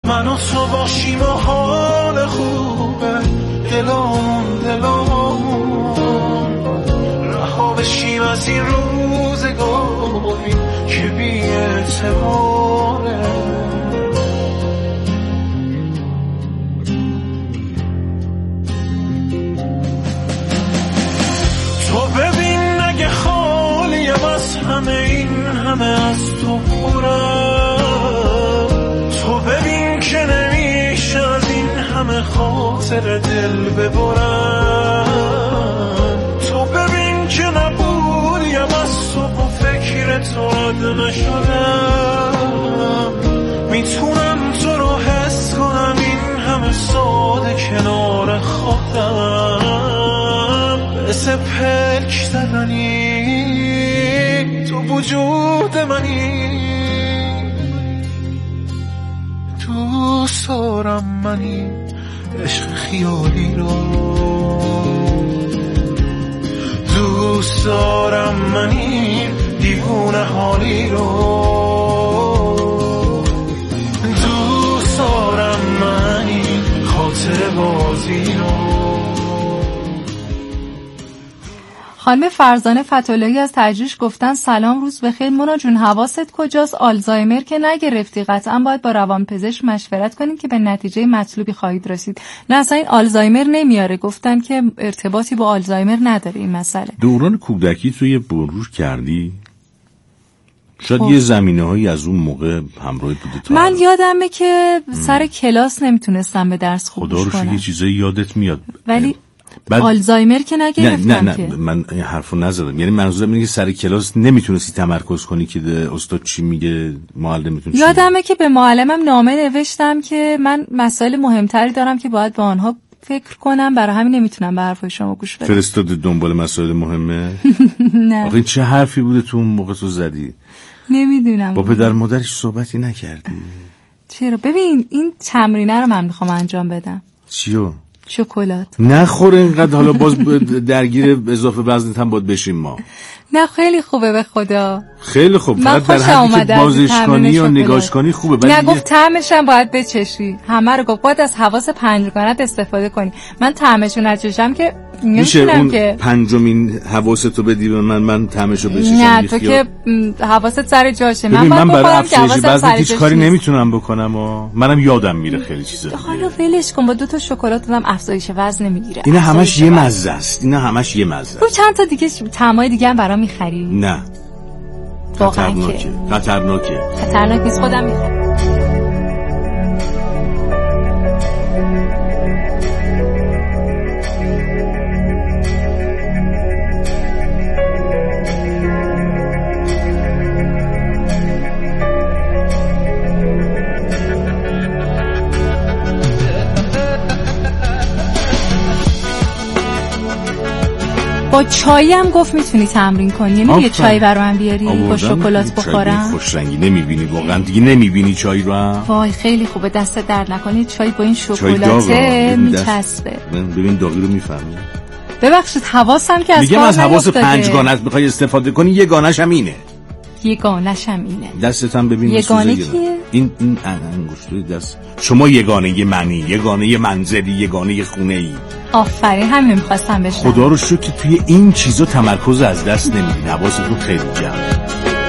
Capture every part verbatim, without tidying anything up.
من و تو باشیم و حال خوبه، دلامون دلامون رها بشیم از این روزگاری که بی اعتباره. تو ببین اگه خالیم از همه این همه از تو پرم، تو ببین که نمیشه از این همه خاطر دل ببرم، تو ببین که نبودیم از تو و فکر تو آدم شدم، میتونم تو رو حس کنم این همه ساده کنار خودم، مثل پلک زدنی تو وجود منی، دوست دارم منی عشق خیالی رو، دوست دارم منی دیوونه حالی رو، دوست دارم منی خاطر بازی رو. خانم فرزانه فتولایی از تجریش گفتن سلام روز بخیر مونا جون، حواست کجاست؟ آلزایمر که نگرفتی، قطعا باید با روانپزشک مشورت کنید که به نتیجه مطلوبی خواهید رسید. نه اصلا این آلزایمر نمیاره، گفتن که ارتباطی با آلزایمر نداره این مسئله. دوران کودکی تو یه برور کردی؟ شاید یه زمینه‌هایی از اون موقع همراه بوده. تا من یادمه که سر کلاس نمیتونستم به درس خوب خدا رو شکر یه چیزایی یادت میاد، ولی بعد آلزایمر که نگرفتم. نه نه نه من این حرفو نزدم، یعنی منظورم اینه که سر کلاس نمیتونستی تمرکز کنی که استاد چی میگه، معلمتون چی. یادمه که به معلمم نامه نوشتم که من مسائل مهمتری دارم که باید با آنها فکر کنم، برای همین نمیتونم به حرفای شما گوش بدم. فرستاد دنبال مسائل مهمه؟ نه. آخه چه حرفی بوده تو اون موقع تو زدی؟ نمیدونم. با پدر مادرش صحبتی نکردی؟ چرا؟ ببین این تمرینه رو من میخوام انجام بدم. چیو؟ شکلات. نخور اینقدر، حالا باز درگیر اضافه وزنت هم باید بشیم ما. نه خیلی خوبه به خدا. خیلی خوب، فقط در حدی که بازش کنی و نگاش کنی خوبه. نه گفت طعمش هم باید بچشی، همه رو گفت باید از حواس پنجگانت استفاده کنی. من طعمشو نچشم که میشه اون که پنجمین حواستو بدی به من، من طعمشو بچشم. نه تو که حواست سر جاشه. من من برای افزایش وزن هیچ کاری نمیتونم بکنم و منم یادم میره خیلی چیزا. حالا ولش کن، با دو تا شکلات دادم افزایش وزن نمیگیره. اینا همش یه مزه است، اینا همش یه مزه. تو چند تا دیگه طعمای دیگه هم برام میخری؟ نه خطرناکه. خطرناکه خطرناک نیست، خودم میخرم. با چایی هم گفت میتونی تمرین کنی، یعنی یه چای برای من بیاری با شکلات بخورم. خوش رنگی نمیبینی واقعا دیگه، نمیبینی چای رو هم؟ وای خیلی خوبه، دست درد نکنی، چای با این شکلاته میچسبه. ببین داغی رو میفهمی. ببخشید حواسم که از میگم از حواس پنجگانت بخوای استفاده کنی، یگانش هم اینه. یگانش هم اینه. دستت هم ببین. یگانه کیه؟ این این انگشتای دست شما یگانه منی، یگانه منزلی، یگانه خونه ای. آفرین، همین می‌خواستم بشم. خدا رو شکر که توی این چیزا تمرکز از دست نمیدی، حواست رو خیلی جمعه.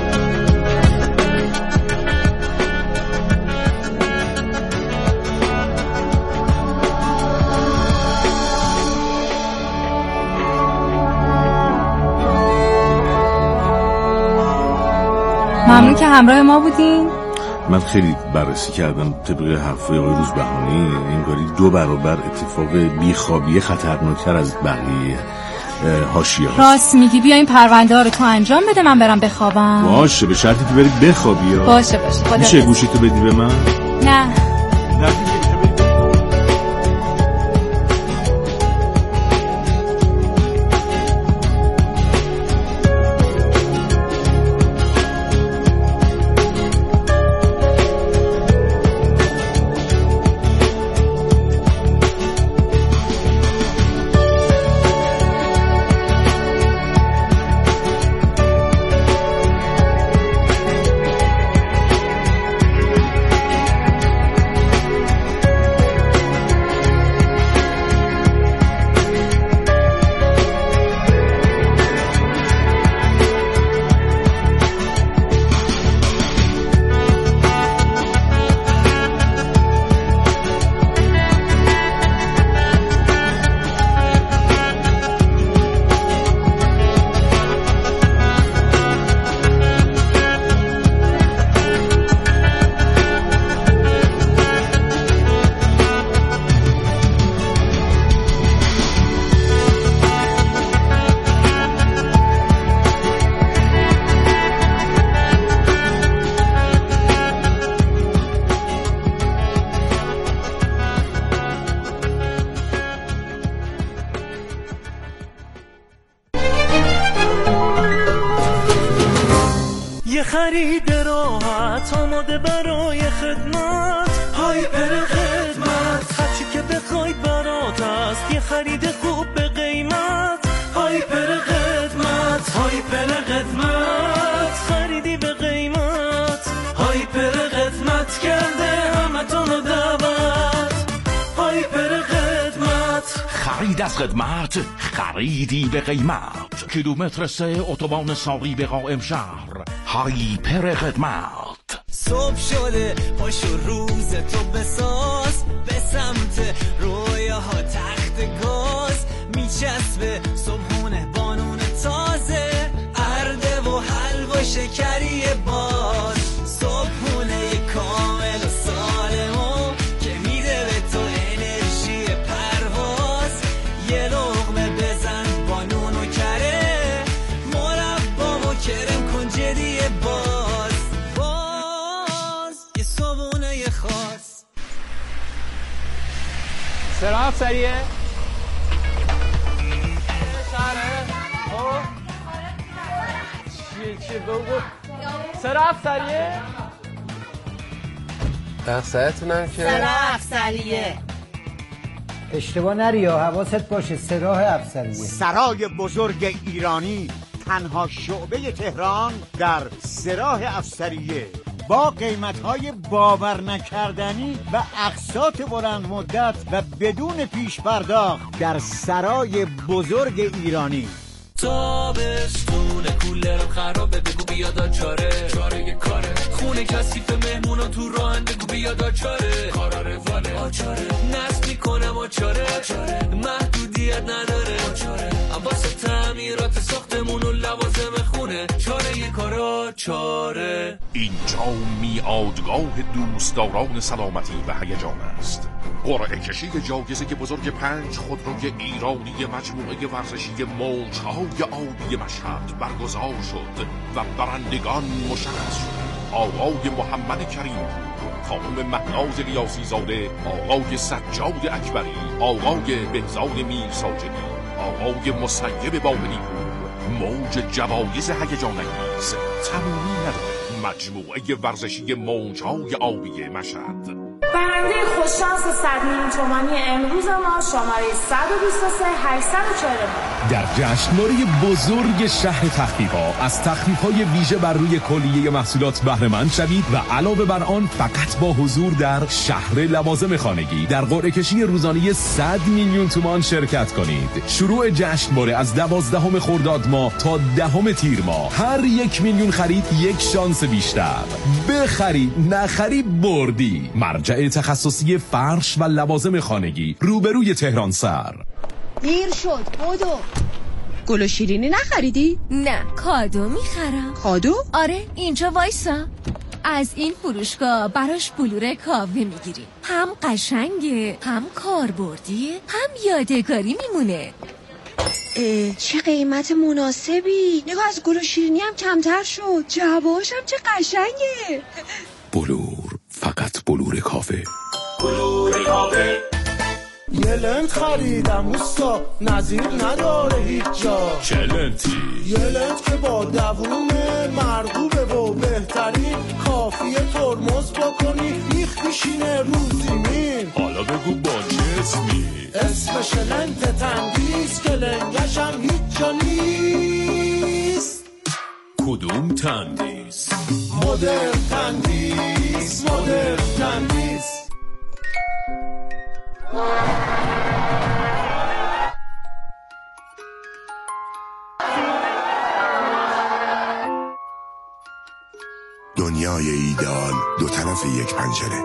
ممنون که همراه ما بودین. من خیلی بررسی کردم طبق حرفای آقای روزبهانی، انگاری دو برابر اتفاق بیخوابی خطرناکتر از بقیه حاشیه هست. راست میگی، بیا این پرونده ها رو تو انجام بده، من برم بخوابم. باشه، به شرطی تو بری بخوابی. باشه باشه. میشه گوشی تو بدی به من؟ نه نه خرید راحت آماده برای خدمت. هایپر خدمت هرچی که بخواید برات است، یه خرید خوب به قیمت. هایپر خدمت، هایپر خدمت، خریدی به قیمت. هایپر خدمت کرده همتون دعوت. هایپر خدمت، خرید از خدمت، خریدی به قیمت. کیلومتر سه اتوبان ساقی به قائم شهر. هایپر خدمت. صبح شده پاشو روز تو بساز، به سمت رویاها تخت گاز میچسبه صبحونه بانون تازه، ارده و حلوا شکری باز. صبحونه کامل و سالمو که میده به تو انرژی پرواز. یه لقمه بزن بانون و کره، مربا و کرم کن جدی باز. باز یه صبحونه خاص. سرعت سریعه شهره خب چیه چیه بگو سرعت سریعه اقصایتونم که سراح افسریه. اشتباه نری یا حواست باشه، سراح افسریه. سرای بزرگ ایرانی، تنها شعبه تهران در سراح افسریه، با قیمت‌های باور نکردنی و اقساط بلند مدت و بدون پیش پرداخت در سرای بزرگ ایرانی. تابستون کولرم خرابه، بگو بیاد چاره. چاره کاره خونه کثیف مهمونا تو راهن، بگو بیاد چاره. کارا روانه آچاره، نصب میکنم آچاره. محدودیت نداره آچاره، واسه تعمیرات ساختمون و لوازم خونه. چاره کارا چاره. اینجا میادگاه دوستداران سلامتی و هیجان است. قرعه کشی جایزه بزرگ پنج خودروی ایرانی مجموعه ورزشی موج‌های آبی مشهد برگزار شد و برندگان مشخص شد. آقای محمد کریم، خانم مهناز ریاضی زاده، آقای سجاد اکبری، آقای بهزاد میر ساجدی، آقای مسیب باقری پور. موج جوایز هیجان انگیز تمامی ندارد. مجموعه ورزشی موج‌های آبی مشهد. برنده خوششانس صد میلیون تومانی امروز ما شماره صد و بیست و سه هشتصد و چهل و نه در جشنواره بزرگ شهر تخفیف‌ها از تخفیف‌های ویژه بر روی کلیه محصولات بهره مند شوید و علاوه بر آن فقط با حضور در شهر لوازم خانگی در قرعه کشی روزانه صد میلیون تومان شرکت کنید. شروع جشنواره از دوازدهم خرداد ماه تا دهم تیر ماه. هر یک میلیون خرید یک شانس بیشتر. بخری نخری بردی. مرجع تخصصی فرش و لوازم خانگی روبروی تهران سر. دیر شد بودو. گل و شیرینی نخریدی؟ نه کادو میخرم. کادو؟ آره اینجا وایسا. از این فروشگاه براش بلور کاوه میگیریم، هم قشنگه هم کاربردیه هم یادگاری میمونه. اه چه قیمت مناسبی. نگاه از گل و شیرینی هم کمتر شد، جوابش هم چه قشنگه. بلور، فقط بلور کافه. بلور کافه. یه لنت خریدم اوستا، نظیر نداره هیچ جا. چه لنتی؟ یه لنت که با دوومه، مرغوبه و بهترین، کافیه ترمز بکنی ریخ میشینه رو زمین. حالا بگو با چه اسمی؟ اسمش لنت تندیس که لنگشم هیچ جا نیست. کدوم تندیس؟ مدر تندیس، مدر تندیس. دنیای ایدئال دو طرف یک پنجره.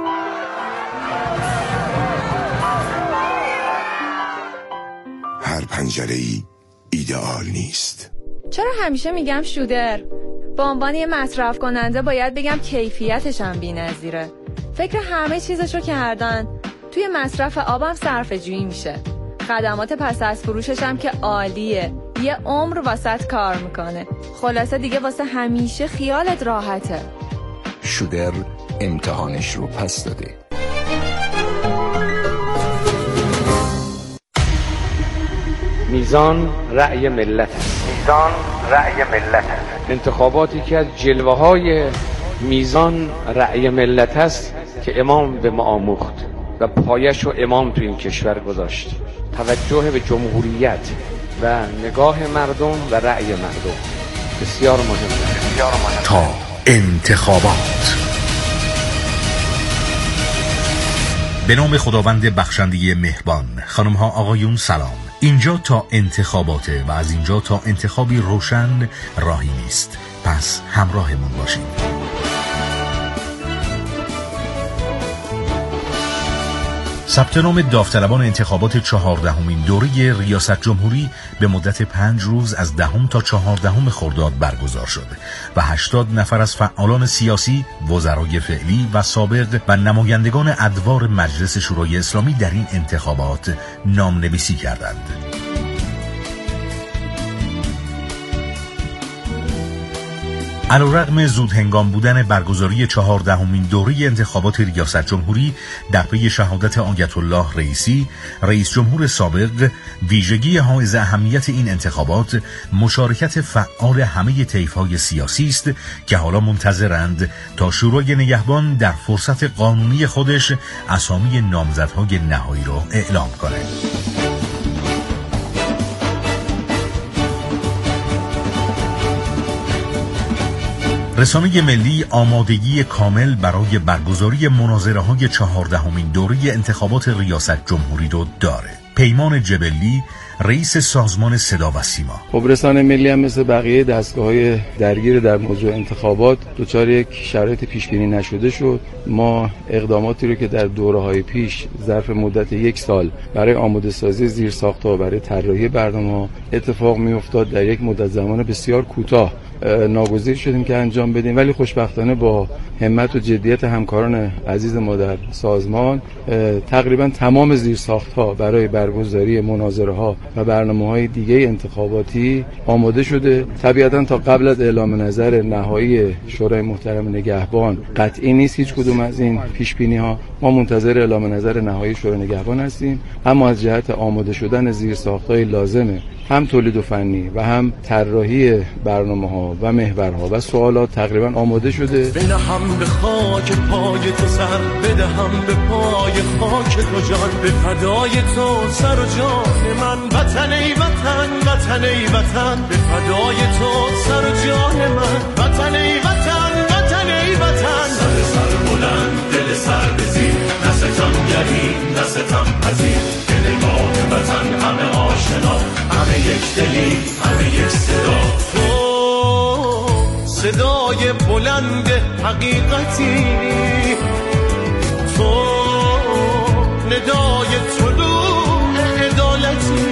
هر پنجره ای ایدئال نیست. چرا همیشه میگم شودر؟ به عنوان یه مصرف کننده باید بگم کیفیتش هم بی‌نظیره. فکر همه چیزشو کردن. توی مصرف آبم صرفه‌جویی میشه. خدمات پس از فروشش هم که عالیه. یه عمر واسط کار میکنه. خلاصه دیگه واسه همیشه خیالت راحته. شودر امتحانش رو پس داده. میزان رأی ملت است. میزان رأی ملت است. انتخاباتی که از جلوه های میزان رأی ملت است که امام به ما آموخت و پایش و امام تو این کشور گذاشت. توجه به جمهوریت و نگاه مردم و رأی مردم بسیار مهمه. بسیار مهمه. تا انتخابات. به نام خداوند بخشنده مهربان. خانم ها آقایون سلام. اینجا تا انتخاباته و از اینجا تا انتخابی روشن راهی نیست. پس همراهمون باشید. ثبت نام داوطلبان انتخابات چهاردهمین دوره ریاست جمهوری به مدت پنج روز از دهم تا چهاردهم خرداد برگزار شد و هشتاد نفر از فعالان سیاسی، وزرای فعلی و سابق و نمایندگان ادوار مجلس شورای اسلامی در این انتخابات نامنویسی کردند. علیرغم زود هنگام بودن برگزاری چهاردهمین دوره انتخابات ریاست جمهوری در پی شهادت آیت الله رئیسی رئیس جمهور سابق، ویژگی حائز اهمیت این انتخابات مشارکت فعال همه طیف‌های سیاسی است که حالا منتظرند تا شورای نگهبان در فرصت قانونی خودش اسامی نامزدهای نهایی را اعلام کند. رسانه ملی آمادگی کامل برای برگزاری مناظره‌های چهاردهمین دوره انتخابات ریاست جمهوری رو داره. پیمان جبلی، رئیس سازمان صدا و سیما: خب رسانه ملی هم مثل بقیه دستگاه‌های درگیر در موضوع انتخابات دچار یک شرایط پیش‌بینی نشده شد. ما اقداماتی رو که در دوره‌های پیش ظرف مدت یک سال برای آماده سازی زیرساخت‌ها و برای طراحی برنامه‌ها اتفاق می‌افتاد در یک مدت زمان بسیار کوتاه ناگزیر شدیم که انجام بدیم، ولی خوشبختانه با همت و جدیت همکاران عزیز ما در سازمان تقریبا تمام زیرساخت‌ها برای برگزاری مناظره‌ها و برنامه‌های دیگه انتخاباتی آماده شده. طبیعتاً تا قبل از اعلام نظر نهایی شورای محترم نگهبان قطعی نیست هیچ کدوم از این پیش‌بینی‌ها. ما منتظر اعلام نظر نهایی شورای نگهبان هستیم، اما از جهت آماده شدن زیرساخت‌های لازمه، هم تولید و فنی و هم طراحی برنامه‌ها و محورها و سوالات تقریبا آماده شده. بدهم به خاک پای تو سر، بدهم به پای خاک تو جان، به فدای تو سر و جان من. وطن ای وطن، وطن ای وطن، به فدای تو سر و جان من. وطن ای وطن، وطن ای وطن، سر سر بلند، دل سر بزیر، نستم گریم، نستم پذیر، دل ما وطن همه آشنا، همه یک دلی، همه یک صدا. تو صدای بلند حقیقتی، تو ندای طلوع عدالتی،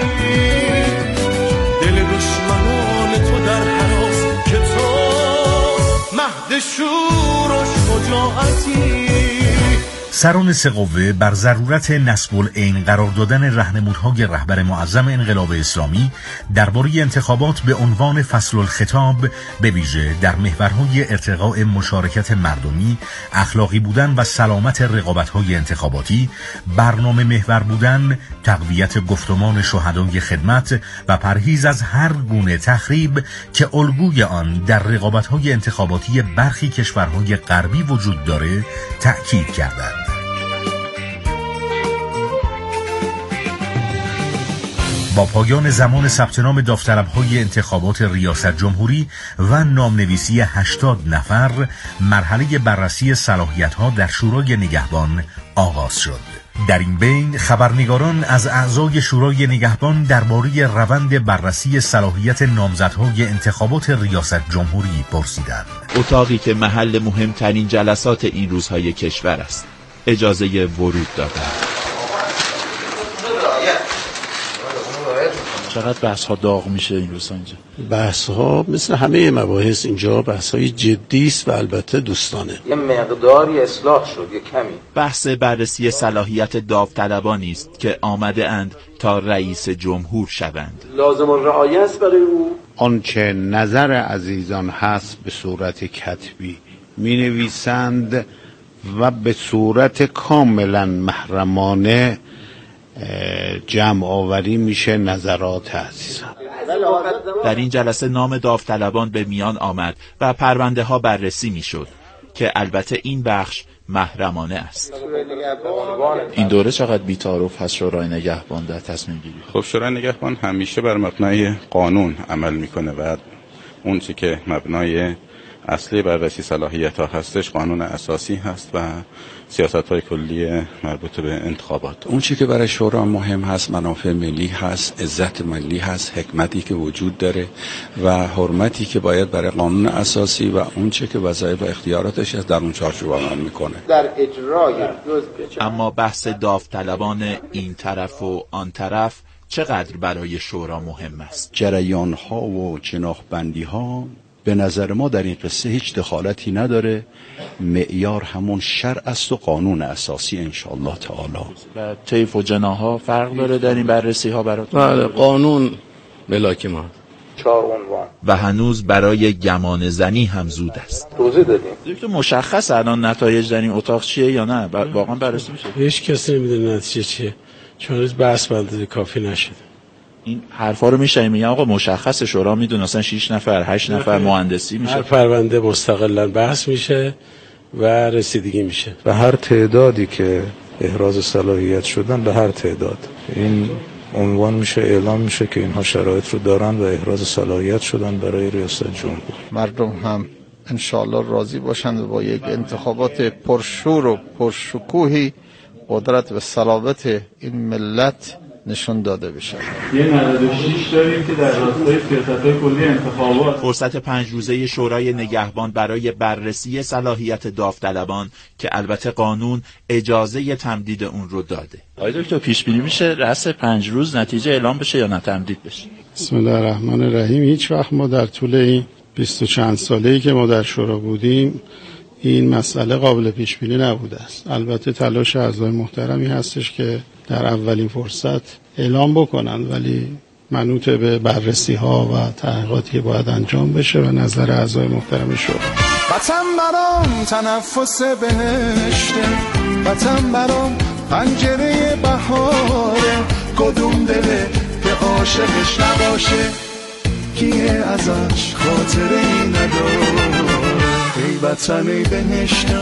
دل دشمنان تو در هراس که تو مهد شور و شجاعتی. سران سه قوه بر ضرورت نصب العین قرار دادن راهنمودهای رهبر معظم انقلاب اسلامی درباره انتخابات به عنوان فصل الخطاب، به ویژه در محورهای ارتقاء مشارکت مردمی، اخلاقی بودن و سلامت رقابت‌های انتخاباتی، برنامه محور بودن، تقویت گفتمان شهدای خدمت و پرهیز از هر گونه تخریب که الگوی آن در رقابت‌های انتخاباتی برخی کشورهای غربی وجود داره، تأکید کردند. با پایان زمان ثبت نام داوطلب‌های انتخابات ریاست جمهوری و نامنویسی هشتاد نفر، مرحله بررسی صلاحیت‌ها در شورای نگهبان آغاز شد. در این بین خبرنگاران از اعضای شورای نگهبان درباره روند بررسی صلاحیت نامزدهای انتخابات ریاست جمهوری پرسیدند. اتاقی که محل مهمترین جلسات این روزهای کشور است، اجازه ورود دادند. چقدر بحث ها داغ میشه این روزا اینجا؟ بحث ها مثل همه مباحث اینجا بحث های جدی است و البته دوستانه. یه مقداری اصلاح شد، یه کمی. بحث بررسی صلاحیت داوطلبانی است که آمده اند تا رئیس جمهور شوند. لازم الرعایه است برای او. آنچه نظر عزیزان هست به صورت کتبی می نویسند و به صورت کاملا محرمانه جمع آوری میشه نظرات عزیزان. در این جلسه نام داوطلبان به میان آمد و پرونده ها بررسی میشد که البته این بخش محرمانه است. این دوره چقدر بی‌تعارف هست شورای نگهبان در تصمیم گیری؟ خب شورای نگهبان همیشه بر مبنای قانون عمل میکنه و اون چی که مبنای اصلی بررسی صلاحیت ها هستش قانون اساسی هست و سیاست های کلی مربوط به انتخابات. اون چی که برای شورا مهم هست منافع ملی هست، عزت ملی هست، حکمتی که وجود داره و حرمتی که باید برای قانون اساسی و اون چی که وظایف و اختیاراتش هست در اون چارچوب عمل میکنه. در اجرای جزء اما بحث داوطلبان این طرف و آن طرف چقدر برای شورا مهم است؟ جریان ها و جناح بندی ها به نظر ما در این قصه هیچ دخالتی نداره. معیار همون شرع است و قانون اساسی انشاءالله تعالی. و طیف و جناح‌ها فرق داره در این بررسی ها براتون؟ بله قانون ملاک ما. چهار عنوان و هنوز برای گمان زنی هم زود است. توضیح دادیم. دکتر مشخص الان نتایج در این اتاق چیه یا نه؟ واقعا بررسی میشه؟ هیچ کسی نمیدونه نتیجه چیه. چون هیچ بحث بندی کافی نشده. این حرفا رو میشه میگن آقا مشخص شورا میدونه اصلا شش نفر هشت نفر مهندسی میشه. هر پرونده مستقلا بحث میشه و رسیدگی میشه و هر تعدادی که احراز صلاحیت شدن به هر تعداد این عنوان میشه اعلام میشه که اینها شرایط رو دارن و احراز صلاحیت شدن برای ریاست جمهور. مردم هم انشالله راضی باشند و با یک انتخابات پرشور و پرشکوهی قدرت و صلابت این ملت نشون داده بشه. یه نود و شش داریم که در راستای سیاست‌های کلی انتخابات. فرصت پنج روزه شورای نگهبان برای بررسی صلاحیت داوطلبان که البته قانون اجازه تمدید اون رو داده. آقای دکتر پیش بینی میشه رأس پنج روز نتیجه اعلام بشه یا نه تمدید بشه؟ بسم الله الرحمن الرحیم. هیچ وقت ما در طول این بیست و چند ساله‌ای که ما در شورا بودیم این مسئله قابل پیش بینی نبوده است. البته تلاش اعضای محترمی هستش که در اولین فرصت اعلام بکنن ولی منوط به بررسی ها و تحقیقاتی باید انجام بشه و نظر اعضای محترم شورا. وطن برام تنفس بهشته، وطن برام پنجره بهاره، کدوم دله که عاشقش نباشه، کیه ازش خاطره ای نداره. ای وطن ای بهشت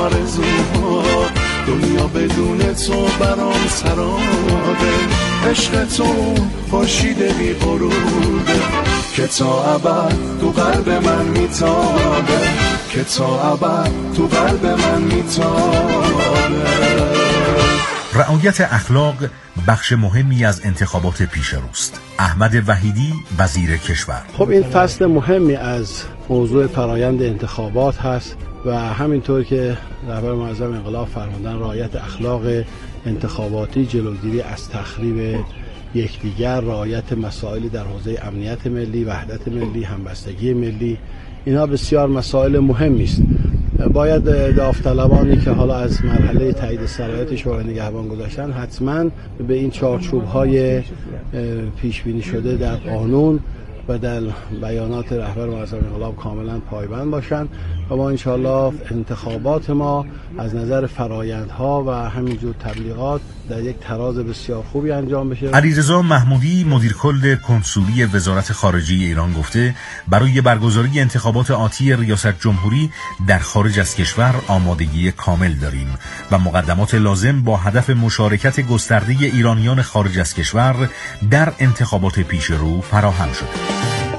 آرزوها، دنیا بدون تو برام سرابه، عشق تو خورشید بی غروبه که تا ابد تو قلب من میتابه، که تا ابد تو قلب من میتابه. رعایت اخلاق بخش مهمی از انتخابات پیش روست. احمد وحیدی وزیر کشور: خب این فصل مهمی از موضوع فرایند انتخابات هست و همینطور که رهبر معظم انقلاب فرمودن رعایت اخلاق انتخاباتی، جلوگیری از تخریب یکدیگر، رعایت مسائلی در حوزه امنیت ملی، وحدت ملی، همبستگی ملی، اینا بسیار مسائل مهمی است. باید داوطلبانی که حالا از مرحله تایید صلاحیت شورای نگهبان گذاشتن حتما به این چارچوب‌های پیش بینی شده در قانون و در بیانات رهبر معظم انقلاب کاملا پایبند باشند و ما انشاءالله انتخابات ما از نظر فرایندها و همینجور تبلیغات در یک تراز بسیار خوبی انجام بشه. علیرضا محمودی مدیر کل کنسولی وزارت خارجه ایران گفته برای برگزاری انتخابات آتی ریاست جمهوری در خارج از کشور آمادگی کامل داریم و مقدمات لازم با هدف مشارکت گسترده ایرانیان خارج از کشور در انتخابات پیش رو فراهم شده.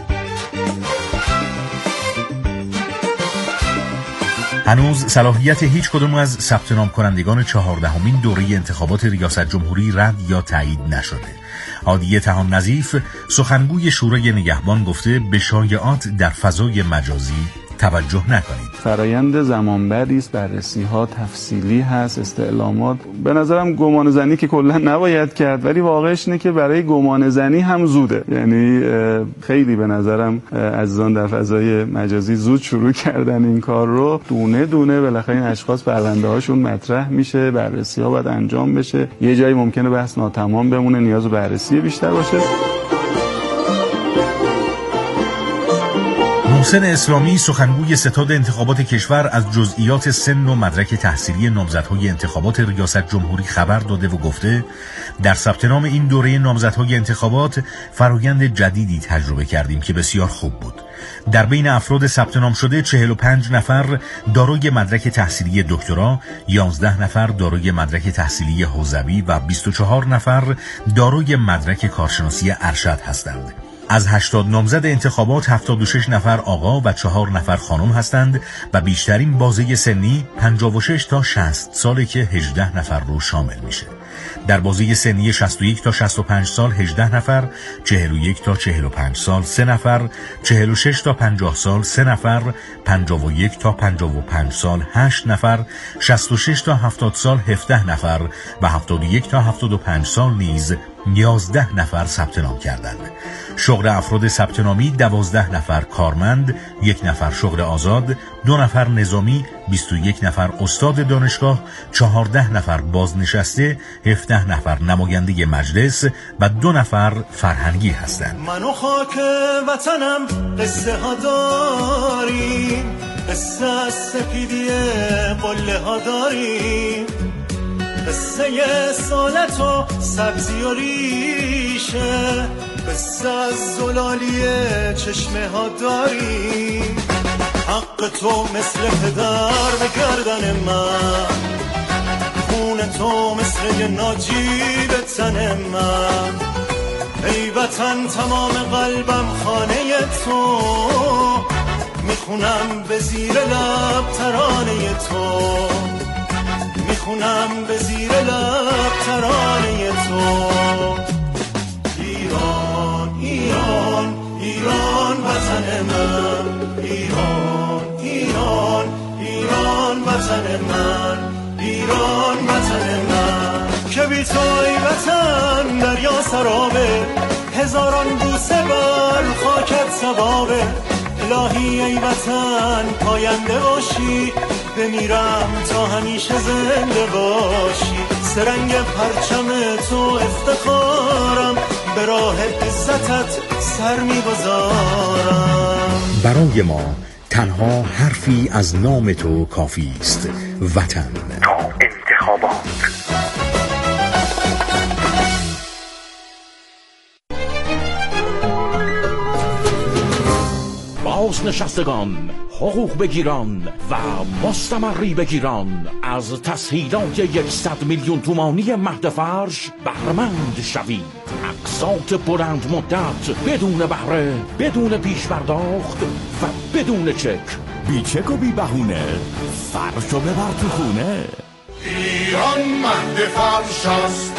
هنوز صلاحیت هیچ کدام از ثبت نام کنندگان چهاردهمین دوره انتخابات ریاست جمهوری رد یا تایید نشده. هادیه طهان نظیف سخنگوی شورای نگهبان گفته به شایعات در فضای مجازی توجه نکنید. فرایند زمانبری است، بررسی ها تفصیلی هست، استعلامات. به نظرم گمان زنی که کلا نباید کرد، ولی واقعش اینه که برای گمان زنی هم زوده. یعنی خیلی به نظرم عزیزان در فضای مجازی زود شروع کردن این کار رو. دونه دونه بالاخره این اشخاص پرونده هاشون مطرح میشه، بررسی ها باید انجام بشه. یه جایی ممکنه بحث ناتمام بمونه، نیاز به بررسی بیشتر باشه. محسن اسلامی سخنگوی ستاد انتخابات کشور از جزئیات سن و مدرک تحصیلی نامزدهای انتخابات ریاست جمهوری خبر داده و گفته در ثبت نام این دوره نامزدهای انتخابات فرایند جدیدی تجربه کردیم که بسیار خوب بود. در بین افراد ثبت نام شده چهل و پنج نفر دارای مدرک تحصیلی دکترا، یازده نفر دارای مدرک تحصیلی حوزوی و بیست و چهار نفر دارای مدرک کارشناسی ارشد هستند. از هشتاد نامزد انتخابات هفتاد و شش نفر آقا و چهار نفر خانم هستند و بیشترین بازه سنی پنجاه و شش تا شصت ساله که هجده نفر رو شامل میشه. در بازه سنی شصت و یک تا شصت و پنج سال هجده نفر، چهل و یک تا چهل و پنج سال سه نفر، چهل و شش تا پنجاه سال سه نفر، پنجاه و یک تا پنجاه و پنج سال هشت نفر، شصت و شش تا هفتاد سال هفده نفر و هفتاد و یک تا هفتاد و پنج سال نیز یازده نفر ثبت نام کردند. شغل افراد ثبت نامی دوازده نفر کارمند، یک نفر شغل آزاد، دو نفر نظامی، بیست و یک نفر استاد دانشگاه، چهارده نفر بازنشسته، هفده نفر نماینده مجلس و دو نفر فرهنگی هستند. من و خاک وطنم قصه ها داریم، قصه از سپیدی قله ها داریم، قصه سالت و سبزی و ریشه، قصه از زلالی چشمه ها داریم. حق تو مثل پدر به گردن من، خون تو مثل یه ناجی به تن من. ای وطن تمام قلبم خانه تو، میخونم به زیر لب ترانه تو، میخونم به زیر لب ترانه تو. ایران ایران ایران وطن من، ایران ایران ایران وطن من، ایران وطن من. که بی توی وطن دریا سرابه، هزاران بوسه بر خاکت ثوابه. الهی ای وطن پاینده باشی، بمیرم تا همیشه زنده باشی. سرنگ پرچم تو افتخارم، به راه عزتت سر میگذارم. برای ما تنها حرفی از نام تو کافی است، وطن. تا انتخابات. بازنشستگان، حقوق بگیران و مستمری بگیران از تسهیلات یکصد میلیون تومانی مهد فرش بهره‌مند شوید. اقساط بلند مدت بدون بهره، بدون پیش پرداخت و بدون چک. بی چک و بی بهونه، فرشو ببر تو خونه. ایران مهد فرش است،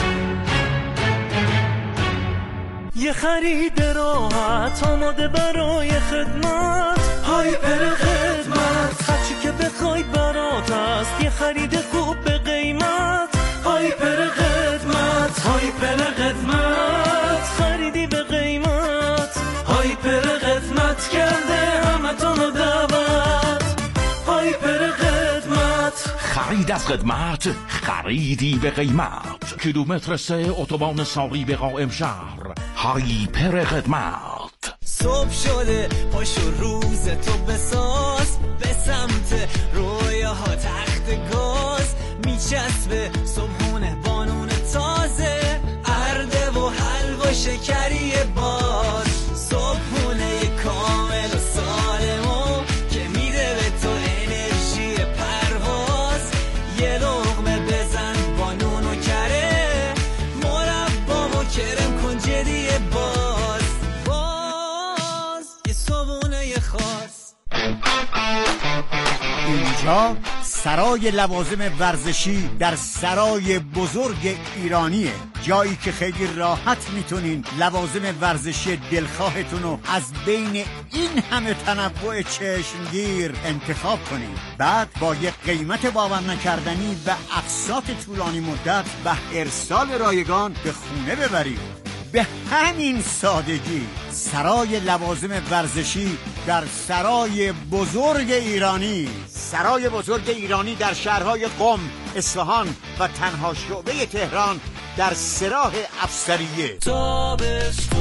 یه خرید راحت آماده برای خدمت. هایپر خدمت، هرچی که بخوای برات است، یه خرید خوب به قیمت. هایپر خدمت، هایپر خدمت، خریدی به قیمت. هایپر خدمت کرده همتون دعوت. هایپر خدمت، خرید از خدمت، خریدی به قیمت. کیلومتر سه اتوبان ساری به قائم شهر. هایپر خدمت. صبح شده پاشو روز تو بساز، به سمت رویاها تخت گاز. میچسبه صبحونه بانون تازه، ارده و حلوا شکری باز. صبحونه کامل و سالمو که میده به تو انرژی پرواز. یه لقمه بزن بانون و کره، مربا و کرم کن جدی باز. باز یه صبحونه خاص. اینجا سرای لوازم ورزشی در سرای بزرگ ایرانیه، جایی که خیلی راحت میتونین لوازم ورزشی دلخواهتون رو از بین این همه تنوع چشمگیر انتخاب کنین. بعد با یک قیمت باور نکردنی و اقساط طولانی مدت و ارسال رایگان به خونه ببرید. به همین سادگی سرای لوازم ورزشی در سرای بزرگ ایرانی. سرای بزرگ ایرانی در شهرهای قم، اصفهان و تنها شعبه تهران در سراح افسریه. تابستون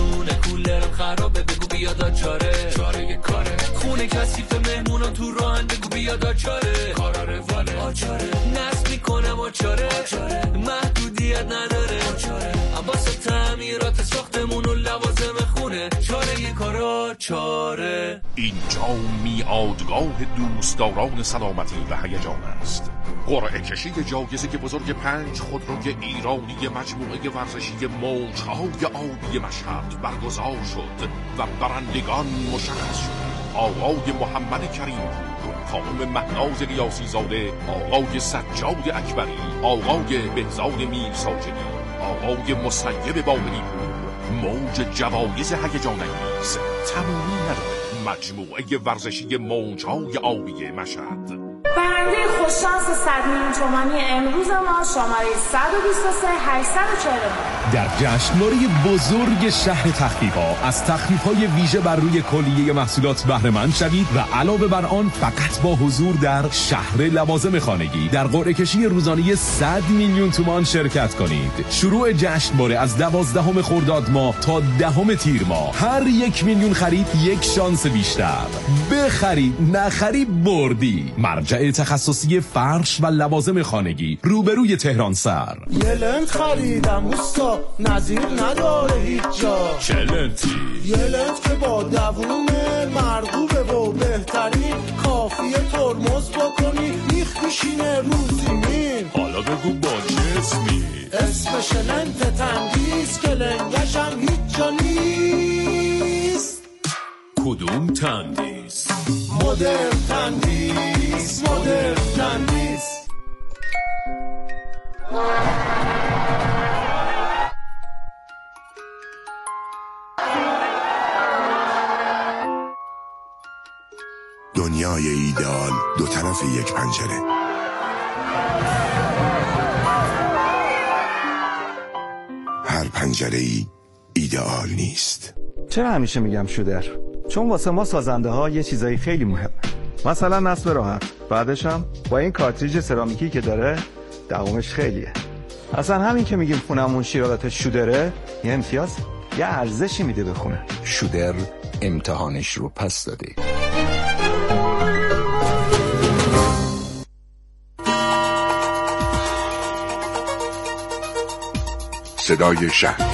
کولرم خرابه بگو بیاد چاره چاره کاره خونه کثیف مهمونا تو راهن بگو بیاد چاره کارا رواله آچاره نصب میکنم آچاره محدودیت نداره آچاره عباس تعمیرات ساختمون و لوازم خونه چاره کارا چاره. اینجا میادگاه دوستداران سلامتی و هیجان است. قرعه کشی جایزه بزرگ پنج خودروی ایرانی مجموعه ورزشی موج‌های آبی مشهد برگزار شد و برندگان مشخص شد. آقای محمد کریم پور، خانم مهناز ریاضی زاده، آقای سجاد اکبری، آقای بهزاد میرساجدی، آقای مسیب باقری پور. موج جوایز هیجان انگیز تمومی ندارد. مجموعه ورزشی موج‌های آبی مشهد. برنده خوششانس صد میلیون تومانی امروز ما شماره صد و بیست و سه هشتصد و چهل و نه در جشنواره بزرگ شهر تخفیف‌ها از تخفیف‌های ویژه بر روی کلیه محصولات بهره مند شوید و علاوه بر آن فقط با حضور در شهر لوازم خانگی در قرعه کشی روزانه صد میلیون تومان شرکت کنید. شروع جشنواره از دوازدهم خرداد ماه تا دهم تیر ماه. هر یک میلیون خرید یک شانس بیشتر. بخرید نخرید بردی. مرجع تخصصی فرش و لوازم خانگی روبروی تهران سر. یه لنت خریدم اوستا نظیر نداره هیچ جا. چه لنتی؟ یه لنت که با دووم مرغوبه و بهترین کافیه ترمز بکنی میخ میشینه رو زمین. حالا بگو با چه اسمی؟ اسمش لنت تندیس که لنگشم هیچ جا نیست. کدوم تندیس؟ مدرن تندیس، مدرن تندیس. دنیای ایدئال دو طرف یک پنجره. هر پنجره ای ایدئال نیست. چرا همیشه میگم شودر؟ چون واسه ما سازنده ها یه چیزایی خیلی مهمه. مثلا نصب راحت، بعدش هم با این کارتریج سرامیکی که داره دوامش خیلیه. اصلا همین که میگیم خونمون شیرالات شودره یه امتیاز، یه ارزشی میده به خونه. شودر امتحانش رو پس داده. صدای شهر.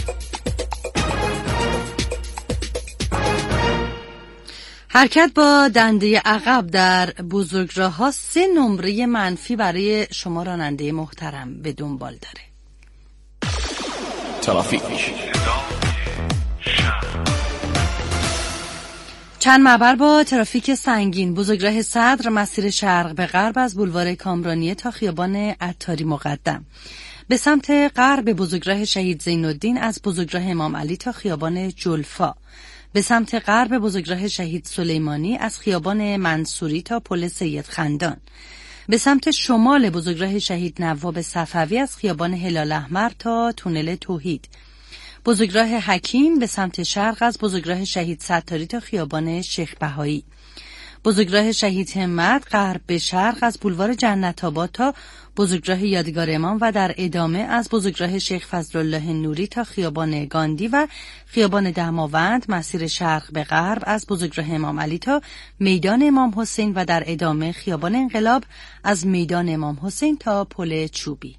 حرکت با دنده عقب در بزرگراه‌ها سه نمره منفی برای شما راننده محترم به دنبال داره. ترافیک. چند معبر با ترافیک سنگین. بزرگراه صدر مسیر شرق به غرب از بولوار کامرانیه تا خیابان عطاری مقدم. به سمت غرب بزرگراه شهید زین‌الدین از بزرگراه امام علی تا خیابان جلفا. به سمت غرب بزرگراه شهید سلیمانی از خیابان منصوری تا پل سید خندان. به سمت شمال بزرگراه شهید نواب صفوی از خیابان هلال احمر تا تونل توحید. بزرگراه حکیم به سمت شرق از بزرگراه شهید ستاری تا خیابان شیخ بهایی. بزرگراه شهید همت غرب به شرق از بولوار جنت آباد تا بزرگراه یادگار امام و در ادامه از بزرگراه شیخ فضلالله نوری تا خیابان گاندی و خیابان دماوند مسیر شرق به غرب از بزرگراه امام علی تا میدان امام حسین و در ادامه خیابان انقلاب از میدان امام حسین تا پل چوبی.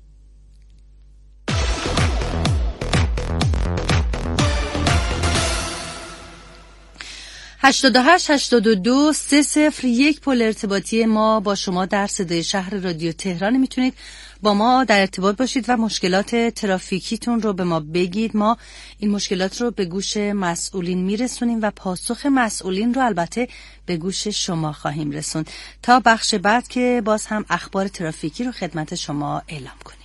هشتاد و هشت هشتاد و دو سه صفر یک پل ارتباطی ما با شما در صدای شهر رادیو تهران. میتونید با ما در ارتباط باشید و مشکلات ترافیکیتون رو به ما بگید. ما این مشکلات رو به گوش مسئولین میرسونیم و پاسخ مسئولین رو البته به گوش شما خواهیم رسوند تا بخش بعد که باز هم اخبار ترافیکی رو خدمت شما اعلام کنیم.